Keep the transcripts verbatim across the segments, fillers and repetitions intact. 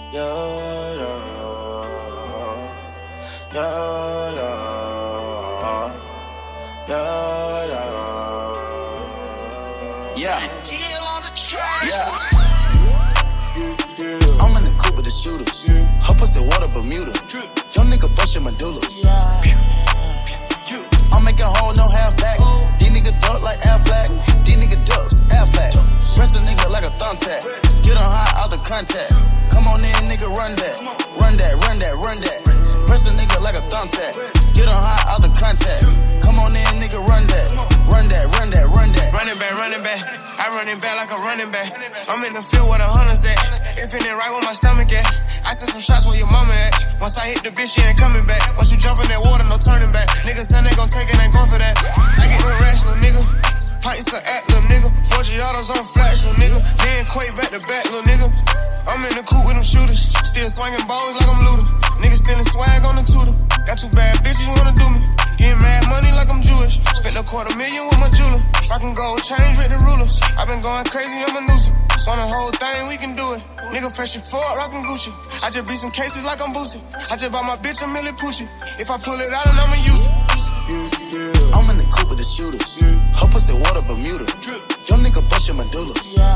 Yeah, yeah, yeah, yeah, yeah, yeah, yeah. Yeah. I'm in the coupe with the shooters. Her pussy water Bermuda. Young nigga bustin' medulla. I'm making hole, no half back. These niggas duck like Affleck. These niggas ducks, Affleck. Press a nigga like a thumbtack. Get on high out the contact. Come on in, nigga, run that. Run that, run that, run that. Press a nigga like a thumbtack. Get on high out the contact. Come on in, nigga, run that. Run that, run that, run that. Running back, running back. I run it back like a running back. I'm in the field where the hunters at. Infinite right where my stomach at. I sent some shots where your mama at. Once I hit the bitch, she ain't coming back. Once you jump in that water, no turning back. Niggas say they gon' take it, ain't going for that. I get the racks, little nigga. Pints of act, little nigga. Four Giottos on flash, little nigga. Then Quake back to back, little nigga. I'm in the coupe with them shooters. Still swinging balls like I'm Luda. Niggas stealing swag on the tutor. Got two bad bitches wanna do me. Getting mad money like I'm Jewish. Spent a quarter million with my jeweler. Rockin' gold chains with the rulers. I been going crazy, I'm a nuisance. So on the whole thing, we can do it. Nigga fresh and forward, rockin' Gucci. I just beat some cases like I'm Boosie. I just bought my bitch a Millie Poochie. If I pull it out, then I'ma use it. I'm in the coupe with the shooters. Her pussy water Bermuda. Young nigga bustin' medulla.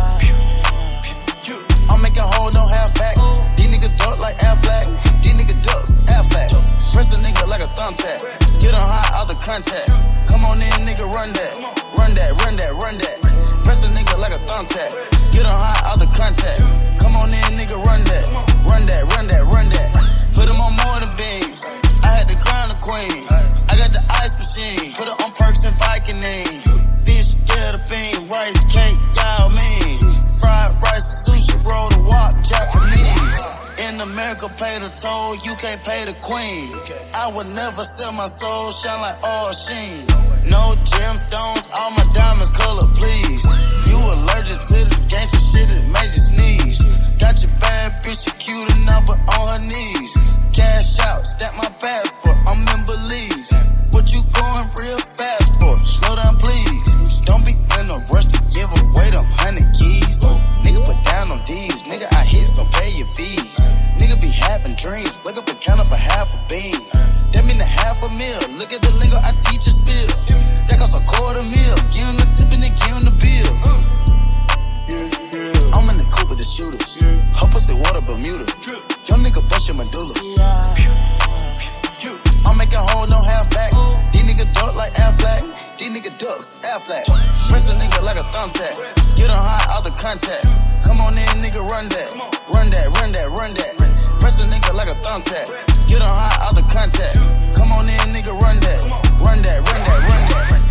I'm making hole, no half back. These niggas duck like Affleck. These niggas ducks, Affleck. Press a nigga like a thumbtack. Get on high out the contact. Come on in, nigga, run that. Run that, run that, run that. Press a nigga like a thumbtack. Get on high out the contact. Come on in, nigga, run that. Run that, run that, run that. Put him on more than beans. I had to crown the queen. I got the ice machine. Put it on perks and Vicodin. Fish, get a bean, rice, cake, y'all mean. Fried rice, sushi, roll the wok, Japanese. In America, pay the toll, U K pay the queen. I would never sell my soul, shine like all sheen. No gemstones, all my diamonds color, please. You allergic to this gangsta shit, it made you sneeze. Got your bad bitch, you cute enough, but on her knees. Cash out, stack my passport, I'm in Belize. What you going real fast for? Slow down, please. Don't be in a rush to give away them hundred keys. Nigga, put down on these. Nigga, I hit, so pay your fees. Nigga be having dreams. Wake up and count up a half a bean. That mean a half a meal. Look at the lingo, I teach a spill. That cost a quarter meal. Give him the tip and then give him the bill. I'm in the coupe with the shooters. Her pussy water Bermuda. Young nigga bustin' medulla. I'm making hole, no half back. These niggas duck like Affleck. These niggas ducks, Affleck. Press a nigga like a thumbtack. Get on high out the contact. Come on in, nigga, run that. Run that, run that, run that. Press a nigga like a thumbtack. Get on high out the contact. Come on in, nigga, run that. Run that, run that, run that.